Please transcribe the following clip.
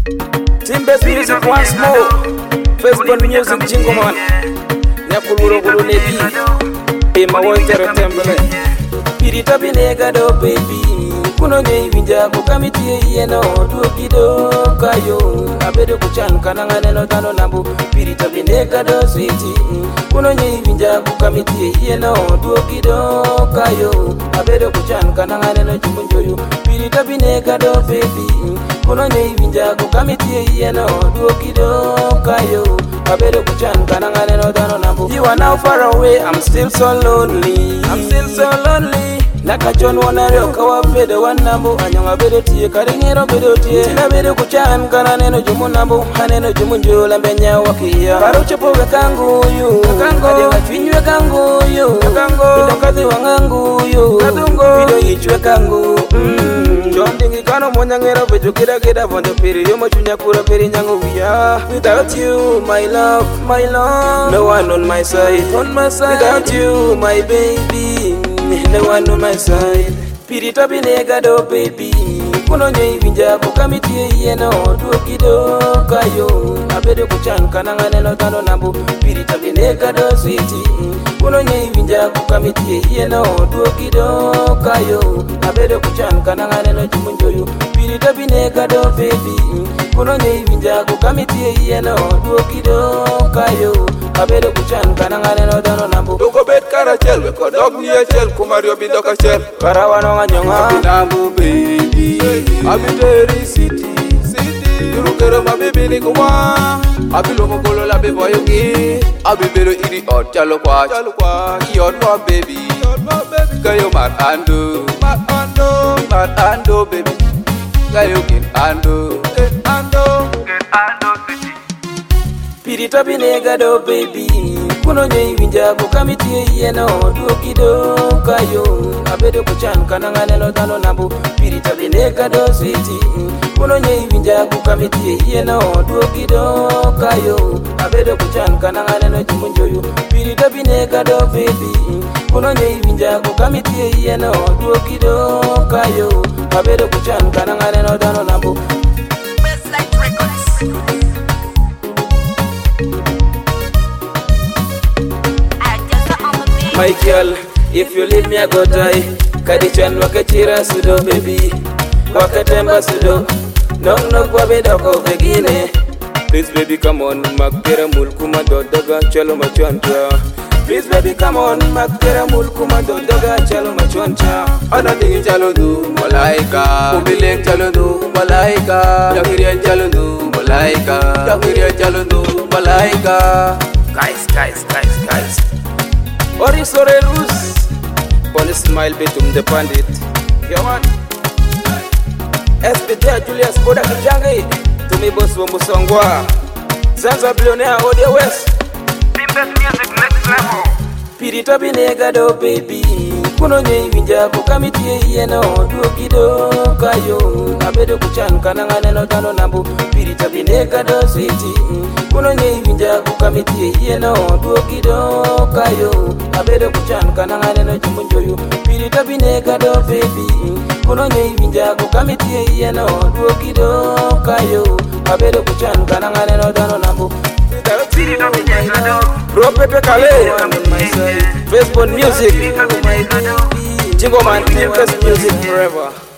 Timbers music once more. Facebook music jingle man. Nyakulu gulu nebi. Be my boy Terra Tembele. Pirita binega do baby. Kuno nye winja kukamiti yeno duokido kayo. Abedo kuchan kanangane no tano nambu. Pirita binega do sweetie. Kuno nye winja kukamiti yeno duokido kayo. Abedo kuchan kanangane no chumunjoyo. Pirita binega do baby. Kuno nye winja kukamiti yeno duokido kayo. Abedo kuchan kanangane no tano nambu. You are now far away, I'm still so lonely. I'm still so lonely. Naka John wanario kawa bedo wanambu. Anyonga bedo tiye karingero bedo tiye. Tina bedo kuchan kana neno jumu nambu. Haneno jumu njula mbenya wakia. Baru chepo wekangu yu. Adenga chwinywe kangu yu. Bido kazi wangangu yu. Bido ichwe kangu. Jondingi kano monyangero bejo kida kida vondo piri. Yomo chunya kura piri nyangu wia. Without you, my love, my love. No one on my side, on my side. Without you, my baby. No one on my side. Pirita binega do baby. Kuno nye winja kukamiti yeno duokido kayo. Abedo kuchan kanangane no tano nambu. Pirita binega do sweetie. Kuno nye winja kukamiti yeno duokido kayo. Abedo kuchan kanangane no chumunjoyo. Pirita binega do baby. Kuno nye winja kukamiti yeno duokido kayo. Abedo kuchan kanangane no tano nambu. Doko bet karachel we kodok ni echel kumario bidoka chel. Karawano nganyonga Nambu baby. Abideri city. Yurukero mabibi ni kuma. Abilo mokolo la bebo yogi. Abibero iri ot chalo kwa. Iot mo baby. Kayo mat ando. Mat ando baby. Kayo kin ando. Pirita binega do baby. Kuno nye winja kukamiti yeno duokido kayo. Abedo kuchan kanangane no tano nambu. Pirita binega do sweetie. Kuno nye winja kukamiti yeno duokido kayo. Abedo kuchan kanangane no chumunjoyo. Pirita binega do baby. Kuno nye winja kukamiti yeno duokido kayo. Abedo kuchan kanangane no tano nambu. My girl, if you leave me I go die. Kadichan wakachira sudo baby. Wakatemba sudo. Knock knock wabedo ko vegine. Please baby come on, makera mulkuma dodaga chalo machoncha. Please baby come on, makera mulkuma dodaga chalo machoncha. Anadingi chalo du malaika. Ubileng chalo du malaika. Yakirian chalo du malaika. Yakirian chalo du malaika. Guys. Oris Orelus. Pone smile betum the pandit. Yo man. SPT Julius Boda Kijangi. Tumi boss wa Musongwa. Zanza billionaire Audio West. Timbers music next level. Pirita binega do baby. Kuno nye winja kukamiti yeno duokido kayo. Abedo kuchan kanangane no tano nambu. Pirita binega do sweetie. Kuno nye winja kukamiti yeno duokido kayo. Abedo kuchan kanangane no chumunjoyo. Pirita binega do baby. Kuno nye winja kukamiti yeno duokido kayo. Abedo kuchan kanangane no tano nambu. Bro Pepe Kale on my side. Facebook music. Jingle man, Timbers music forever.